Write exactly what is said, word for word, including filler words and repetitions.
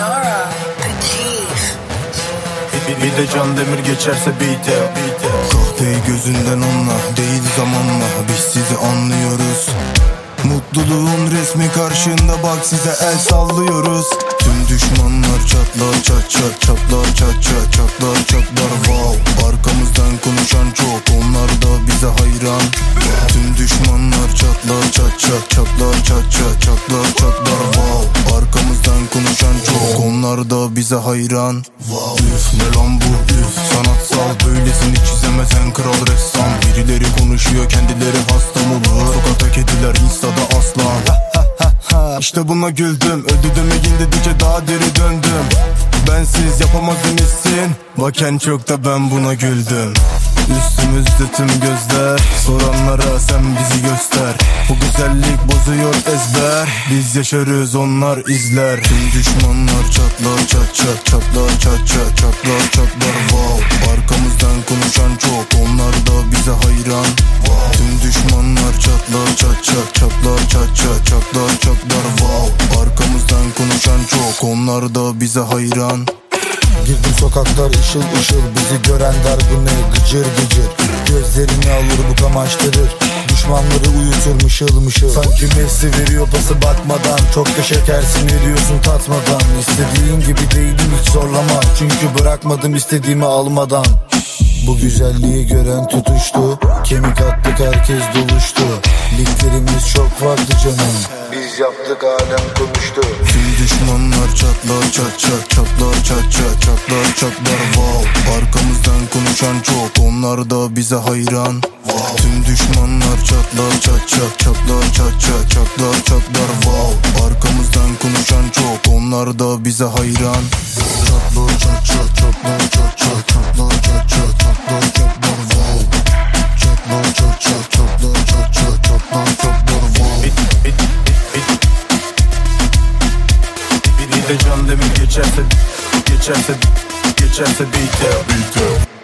Dara, the chief. Bir, bir de Can Demir geçerse beat'e. Kahteyi gözünden anla, değil zamanla. Biz sizi anlıyoruz. Mutluluğun resmi karşında, bak size el sallıyoruz. Tüm düşmanlar çatlar çat çat, çatlar çat çat, çatlar çatlar wow. Arkamızdan konuşan çok, onlar da bize hayran. Tüm düşmanlar çatlar çat çat, çatlar çat çat, çatlar çatlar wow. Arkamızdan konuşan çok, onlar da bize hayran. Üf ne lan bu üf, sanatsal böylesini çizemezsen kral ressam. Birileri konuşuyor, kendileri hastam olur. Sokakta kediler, instada aslan. İşte buna güldüm, öldü demeyin dedikçe daha deri döndüm. Bensiz yapamaz demişsin, bak en çok da ben buna güldüm. Üstümüzde tüm gözler, soranlara sen bizi göster. Bu güzellik bozuyor ezber, biz yaşarız onlar izler. Tüm düşmanlar çatlar çat çat, çatlar çat çat, çatlar çatlar wow. Arkamızdan konuşan çok, onlar da bize hayran. Tüm düşmanlar çatlar çat çat, çatlar çat çat, çatlar çatlar wow. Arkamızdan konuşan çok, onlar da bize hayran. Girdim sokaklar ışıl ışıl, bizi gören der bu ne gıcır gıcır. Gözlerini alır bu kamaştırır, düşmanları uyutur mışıl mışıl. Sanki Messi veriyor pası bakmadan, çok da şekersin veriyorsun tatmadan. İstediğin gibi değilim hiç zorlama, çünkü bırakmadım istediğimi almadan. Bu güzelliği gören tutuştu, kemik attık herkes doluştu. Liglerimiz çok farklı canım, biz yaptık alem konuştu. Tüm düşmanlar çatlar çat çat, çatlar çat çat, çatlar çatlar wow. Arkamızdan konuşan çok, onlar da bize hayran. Tüm düşmanlar çatlar çat çat, çatlar çat çat, çatlar çatlar wow. Arkamızdan konuşan çok, onlar da bize hayran. Çatlar çat çat, çatlar çat çat, çatlar çat çat, çatlar çatlar wow. Çatlar çat çat, çatlar çat çat, çatlar çatlar wow. Bir de Can Demir geçerse, geçerse, geçerse beat'e.